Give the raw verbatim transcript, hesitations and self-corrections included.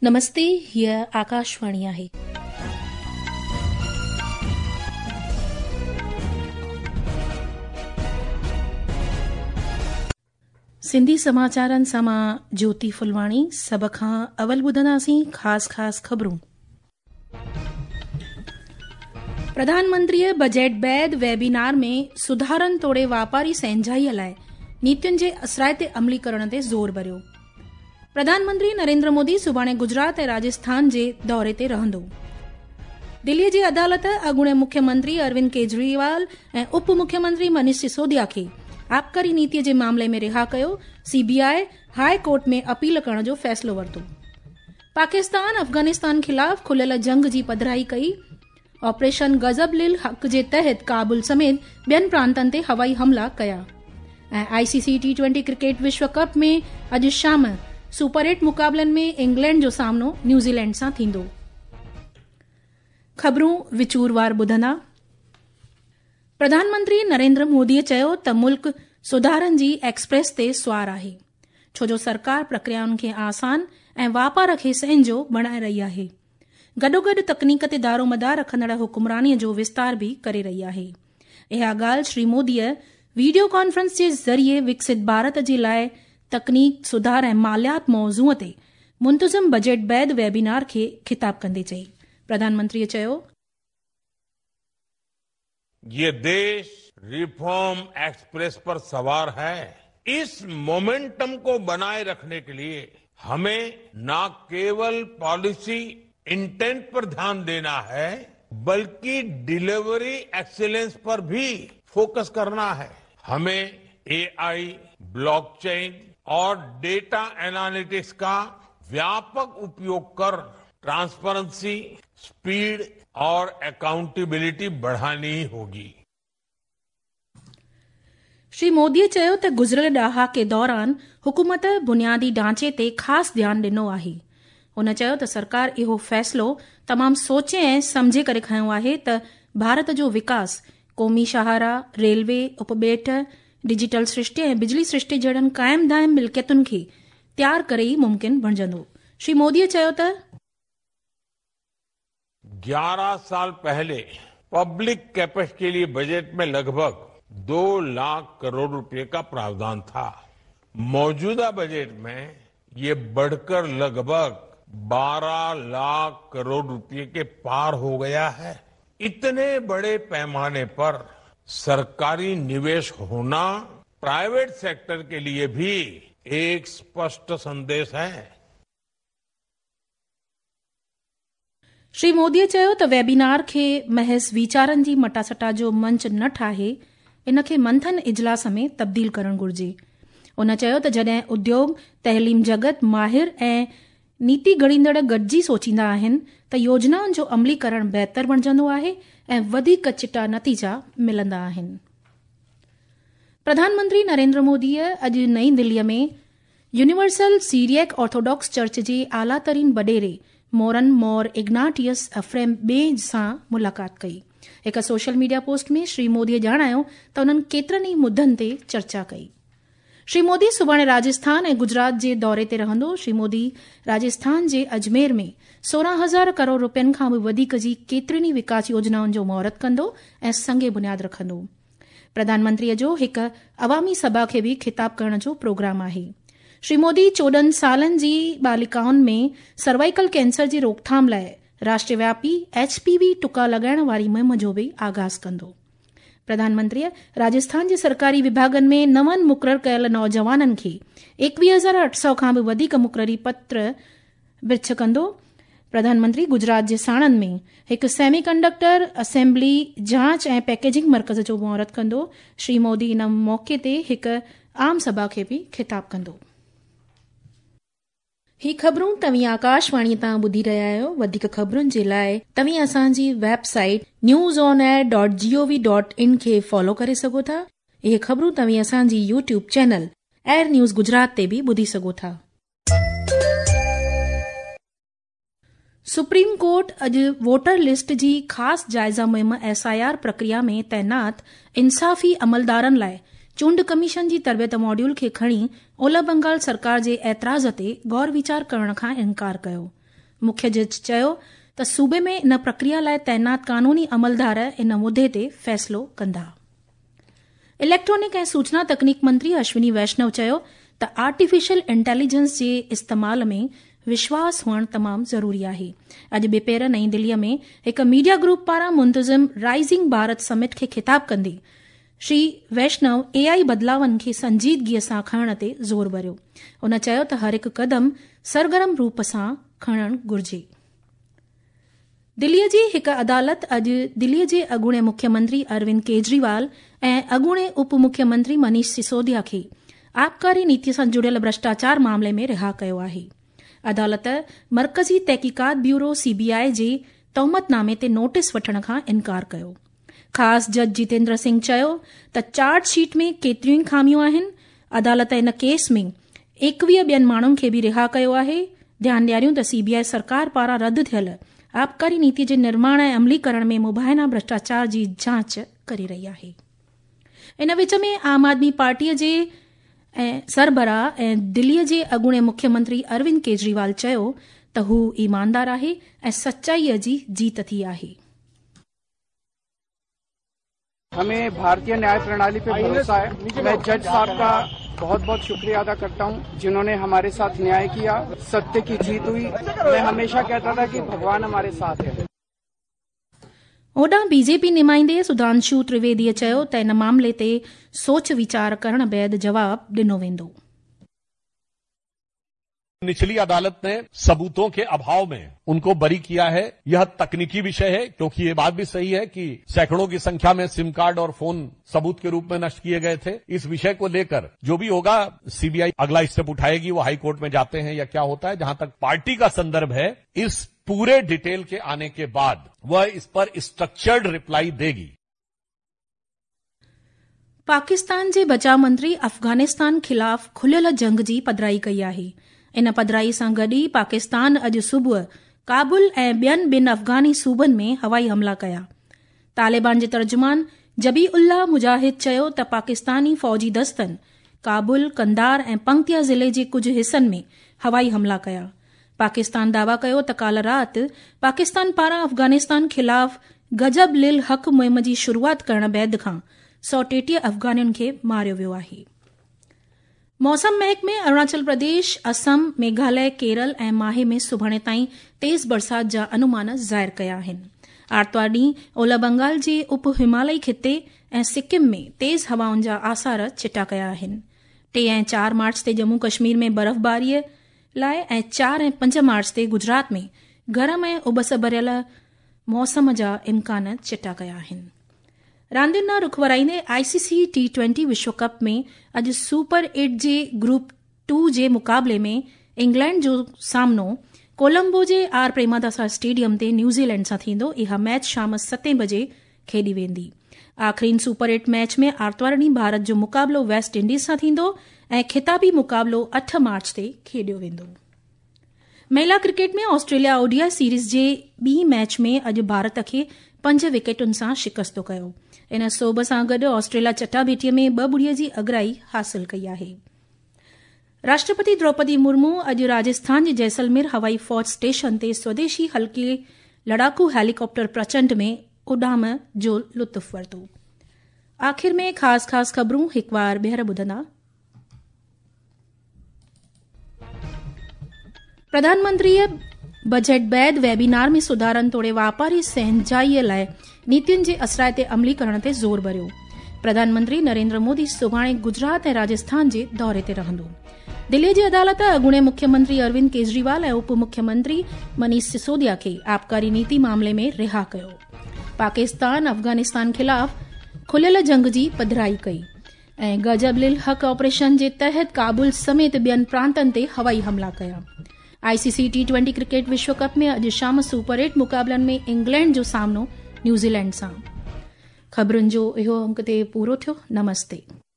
नमस्ते, हीअ आकाशवाणी आहे। सिंधी समाचारनि सां मां ज्योति फुलवाणी। सभ खां अवल ॿुधंदासीं ख़ासि ख़ासि ख़बरूं। प्रधानमंत्रीअ बजट बैदि वेबिनार में सुधारनि तोड़े वापारी संहिंजाईअ लाइ नीतियुनि जे असराइते अमली करण ते ज़ोर भरियो। प्रधानमंत्री नरेंद्र मोदी सुभाणे गुजरात ऐं राजस्थान जे दौरे ते रहंदो। दिल्लीअ जी अदालत अॻूणे मुख्यमंत्री अरविंद केजरीवाल ऐं उप मुख्यमंत्री मनीष सिसोदिया खे आबकारी नीतिअ जे मामले में रिहा कयो। सीबीआई हाई कोर्ट में अपील करण जो फ़ैसिलो वरितो। पाकिस्तान अफगानिस्तान खिलाफ़ खुलियल जंग जी पधिराई कई। ऑपरेशन गज़ब-लिल हक़ जे तहत काबुल समेत ॿियनि प्रांतनि ते हवाई हमला कया। ऐं आईसीसी टी ट्वेंटी क्रिकेट विश्व कप में अॼु शाम सुपर एट मुक़ाबलनि में इंग्लैंड जो सामनो न्यूज़ीलैंड सां थींदो। ख़बरूं विचूरवार ॿुधंदा। प्रधानमंत्री नरेंद्र मोदीअ चयो त मुल्क सुधारनि जी एक्सप्रेस ते सुवार आहे, छो जो सरकार प्रक्रियाउनि खे आसान ऐं वापार खे संहिंजो बणाए रही आहे। गॾोगॾु तकनीक ते दारोमदार रखंदड़ हुकुमरानीअ जो विस्तार बि करे रही आहे। इहा ॻाल्हि श्री मोदीअ वीडियो कॉन्फ्रेंस जे ज़रिए विकसित भारत जे लाइ तकनीक सुधार ऐं मालियात मौज़ूअ ते मुंतज़म बजट बैदि वेबिनार खे खिताब कंदे चई। प्रधानमंत्रीअ चयो, ये देश रिफॉर्म एक्सप्रेस पर सवार है। इस मोमेंटम को बनाए रखने के लिए हमें न केवल पॉलिसी इंटेंट पर ध्यान देना है, बल्कि डिलीवरी एक्सीलेंस पर भी फोकस करना है। हमें एआई, ब्लॉकचेन और डेटा एनालिटिक्स का व्यापक उपयोग कर ट्रांसपेरेंसी, स्पीड और अकाउंटेबिलिटी बढ़ानी ही होगी। श्री मोदीअ चयो त गुज़िरियल ॾहाके दौरान हुकूमत बुनियादी ढांचे ते ख़ासि ध्यानु ॾिनो आहे। हुन चयो त सरकार इहो फ़ैसिलो तमामु सोचे ऐं समझे करे खंयो आहे त भारत जो विकास क़ौमी शाहरा, रेलवे, उपबेट, डिजिटल सृष्टि ऐं बिजली सृष्टि जहिड़नि क़ाइम दाइम मिल्कियतुनि खे तयारु करे ई मुमकिन बणजंदो। श्री मोदीअ चयो त ग्यारह साल पहले पब्लिक कैपेक्स के लिए बजट में लगभग दो लाख करोड़ रुपए का प्रावधान था। मौजूदा बजट में ये बढ़कर लगभग बारह लाख करोड़ रुपए के पार हो गया है। इतने बड़े पैमाने पर सरकारी निवेश होना प्राइवेट सेक्टर के लिए भी एक स्पष्ट संदेश है। श्री मोदीअ चयो त वेबिनार खे महज़ वीचारनि जी मटासटा जो मंच न ठाहे, इन खे मंथन इजलास में तब्दील करणु घुर्जे। उन चयो त जॾहिं उद्योग, तइलीम जगत, माहिर ऐं नीति घड़ींदड़ गॾिजी सोचींदा आहिनि त योजनाउनि जो अमलीकरण बहितर बणजंदो आहे ऐं वधीक चिटा नतीजा मिलंदा आहिनि। प्रधानमंत्री नरेंद्र मोदीअ अॼु नई दिल्लीअ में यूनिवर्सल सीरियक ऑर्थोडॉक्स चर्च जे आलातरीन वडेरे मोरन मोर इग्नाटियस अफ्रेम ॿिए सां मुलाक़ात कई। हिक सोशल मीडिया पोस्ट में श्री मोदीअ ॼाणायो त उन्हनि केतिरनि ई मुद्दनि ते चर्चा कई। श्री मोदी सुभाणे राजस्थान ऐं गुजरात जे दौरे ते रहंदो। श्री मोदी राजस्थान जे अजमेर में सोरहं हज़ार करोड़ रुपयनि खां बि वधीक जी केतिरनि ई विकास योजनाउनि जो महूरत कंदो ऐं संगे बुनियाद रखंदो। प्रधानमंत्रीअ जो हिक अवामी सभा खे बि खिताब करण जो प्रोग्राम आहे। श्री मोदी चोॾहनि सालनि जी बालिकाउनि में सर्वाइकल कैंसर जी रोकथाम लाइ राष्ट्रव्यापी एचपीवी टुका लॻाइण वारी मुहिम जो बि आगाज़ कंदो। प्रधानमंत्रीअ राजस्थान जे सरकारी विभागनि में नवनि मुक़रर कयल नौजवाननि खे एकवीह हज़ार अठ सौ खां बि वधीक मुक़ररी पत्र विर्छ कंदो। प्रधानमंत्री गुजरात जे साणंद में हिकु सेमीकंडक्टर असेंबली जांच ऐं पैकेजिंग मर्कज़ जो महूरत कंदो। श्री मोदी इन मौक़े ते हिकु आम सभा खे बि खिताब कंदो। ही ख़बरूं तव्हीं आकाशवाणी तां ॿुधी रहिया आहियो। वधीक ख़बरुनि जे लाइ तव्हीं असांजी website news on air dot gov dot in खे फॉलो करे सघो था। इहे ख़बरूं तव्हीं असांजी YouTube channel AIR news Gujarat ते बि ॿुधी सघो था। सुप्रीम कोर्ट अॼु वोटर लिस्ट जी ख़ासि जाइज़ा मुहिम एसआईआर प्रक्रिया में तैनात इंसाफ़ी अमलदारनि लाइ चूंड कमीशन जी तरबियत मॉड्यूल खे खणी ओलह बंगाल सरकार जे ऐतराज़ ते गौर वीचार करण खां इनकार कयो। मुख्य जज चयो त सूबे में इन प्रक्रिया लाइ तैनात कानूनी अमलदार इन मुदे ते फ़ैसिलो कंदा। इलेक्ट्रॉनिक ऐं सूचना तकनीक मंत्री अश्विनी वैष्णव चयो त आर्टिफिशियल इंटेलिजेंस जे इस्तेमाल में विश्वास हुअणु तमामु ज़रूरी आहे। अॼु ॿिपेर नईं दिल्लीअ में हिक मीडिया ग्रुप पारां मुंतज़िम राइजिंग भारत समिट खे ख़िताब कंदे श्री वैष्णव एआई बदलावनि खे संजीदगीअ सां खणण ते ज़ोर भरियो। उन चयो त हर हिकु क़दम सरगर्म रूप सां खणणु घुर्जे। दिल्लीअ जी हिक अदालत अॼु दिल्लीअ जे अॻूणे मुख्यमंत्री अरविंद केजरीवाल ऐं अॻूणे उप मुख्यमंत्री मनीष सिसोदिया खे आबकारी नीतिअ सां जुड़ियल भ्रष्टाचार मामले में रिहा कयो आहे। अदालत मरकज़ी तहक़ीक़ात ब्यूरो सीबीआई जे तहमतनामे ते नोटिस वठण खां इनकार कयो। ख़ासि जज जितेंद्र सिंह चयो त चार्जशीट में केतिरियूं ई खामियूं आहिनि। अदालत इन केस में एकवीह ॿियनि माण्हुनि खे बि रिहा कयो आहे। ध्यानु ॾियारियूं त सीबीआई सरकार पारां रद्द थियल आबकारी नीति जे निर्माण ऐं अमलीकरण में मुबाहिना भ्रष्टाचार जी जांच करे रही आहे। इन विच में आम आदमी पार्टीअ जे ऐं सरबराह ऐं दिल्लीअ जे अॻूणे मुख्यमंत्री अरविंद केजरीवाल चयो त हू ईमानदार आहे ऐं सचाईअ जी जीत थी आहे। हमें भारतीय न्याय प्रणाली पे भरोसा है। मैं जज साहब का बहुत बहुत शुक्रिया अदा करता हूँ जिन्होंने हमारे साथ न्याय किया, सत्य की जीत हुई। मैं हमेशा कहता था कि भगवान हमारे साथ है। ओॾां बीजेपी नुमाइंदे सुधांशु त्रिवेदीअ चयो त इन मामले ते सोच वीचार करण बैदि जवाब ॾिनो वेंदो। निचली अदालत ने सबूतों के अभाव में उनको बरी किया है। यह तकनीकी विषय है, क्योंकि ये बात भी सही है कि सैकड़ों की संख्या में सिम कार्ड और फोन सबूत के रूप में नष्ट किए गए थे। इस विषय को लेकर जो भी होगा सीबीआई अगला स्टेप उठाएगी। वो हाई कोर्ट में जाते हैं या क्या होता है। जहां तक पार्टी का संदर्भ है, इस पूरे डिटेल के आने के बाद वह इस पर स्ट्रक्चर्ड रिप्लाई देगी। पाकिस्तान जे बचाव मंत्री अफगानिस्तान खिलाफ़ खुलियल जंग जी पधराई कई आहे। इन पधराई सां गॾु ई पाकिस्तान अॼु सुबुह काबुल ऐं ॿियनि ॿिनि अफ़गानी सूबनि में हवाई हमला कया। तालिबान जे तर्जुमान जबी उल्लाह मुजाहिद चयो त पाकिस्तानी फ़ौजी दस्तनि काबुल, कंदार ऐं पंक्तिया ज़िले जे कुझु हिसनि में हवाई हमला कया। पाकिस्तान दावा कयो त काल्ह राति पाकिस्तान पारां अफ़गानिस्तान खिलाफ़ गजब लिल हक़ मुहिम जी शुरूआत करण बैदि खां सौ टेटीह अफ़गानियुनि खे मारियो वियो आहे। मौसम महकमे अरुणाचल प्रदेश, असम, मेघालय, केरल ऐं माहे में सुभाणे ताईं तेज़ बरसात जा अनुमान ज़ाहिर कया आहिनि। आर्तवार ॾींहुं ओलह बंगाल जे उप हिमालयी खिते ऐं सिक्किम में तेज़ हवाउनि जा आसार चिटा कया आहिनि। टे ऐं चार मार्च ते जम्मू कश्मीर में बर्फ़बारीअ लाइ ऐं चार ऐं पंज मार्च ते गुजरात में गरम ऐं उबस भरियल मौसम जा इम्कान चिटा कया आहिनि। रांदियुनि ॾांहुं रुख वराईंदे आईसीसी टी ट्वेंटी विश्व कप में अॼु सुपर एट जे ग्रुप टू जे मुक़ाबले में इंग्लैंड जो सामनो कोलंबो जे आर प्रेमादासा स्टेडियम ते न्यूज़ीलैंड सां थींदो। इहा मैच शाम सतें बजे खेॾी वेंदी। आख़िरी सुपर एट मैच में आर्तवार ॾींहुं भारत जो मुक़ाबलो वेस्ट इंडीज़ सां थींदो ऐं ख़िताबी मुक़ाबलो अठ मार्च ते खेॾियो वेंदो। महिला क्रिकेट में ऑस्ट्रेलिया ओडीआई सीरीज़ जे ॿी मैच में अॼु भारत खे पंज विकेटुनि सां शिकस्तो कयो। इन सोभ सां गॾु ऑस्ट्रेलिया चटाभेटीअ में ॿ ॿुड़ीअ जी अगराई हासिल कई आहे। राष्ट्रपति द्रौपदी मुर्मू अॼु राजस्थान जे जैसलमेर हवाई फौज स्टेशन ते स्वदेशी हल्के लड़ाकू हेलीकॉप्टर प्रचंड में उॾाम जो लुत्फ़ वरितो। आख़िर में ख़ासि ख़ासि ख़बरूं हिकु बार ॿीहर ॿुधंदा। प्रधानमंत्रीअ बजट बैदि वेबिनार में सुधारनि तोड़े वापारी सहजाईअ लाइ नीतियुनि जे असराए ते अमली करण ते ज़ोर भरियो। प्रधानमंत्री नरेंद्र मोदी सुभाणे गुजरात ऐं राजस्थान जे दौरे ते रहंदो। दिल्ली जी अदालत अॻूणे मुख्यमंत्री अरविंद केजरीवाल ऐं उप मुख्यमंत्री मनीष सिसोदिया खे आबकारी नीति मामले में रिहा कयो। पाकिस्तान अफ़गानिस्तान खिलाफ़ खुलियल जंग जी पधराई कई ऐं गजब लिल हक़ ऑपरेशन जे तहत काबुल समेत ॿियनि प्रांतनि ते हवाई हमला कया। आईसीसी टी ट्वेंटी क्रिकेट विश्व कप में अॼु शाम सुपर एट मुक़ाबलनि में इंग्लैंड जो सामनो न्यूज़ीलैंड सां। ख़बरुनि जो इहो अंक ते पूरो थियो। नमस्ते।